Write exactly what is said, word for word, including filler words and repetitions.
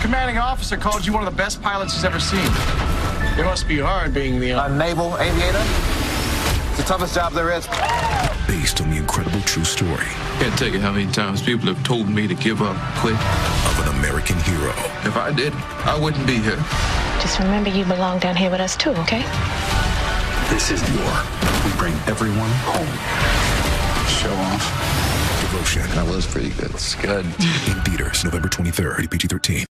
commanding officer called you one of the best pilots he's ever seen. It must be hard being the uh, naval aviator. It's the toughest job there is. Based on the incredible true story. Can't tell you how many times people have told me to give up, quit. Of an American hero. If I did, I wouldn't be here. Just remember you belong down here with us too, okay? This is war. We bring everyone home. Show off. Devotion. That was pretty good. It's good. In theaters, November twenty-third, P G thirteen.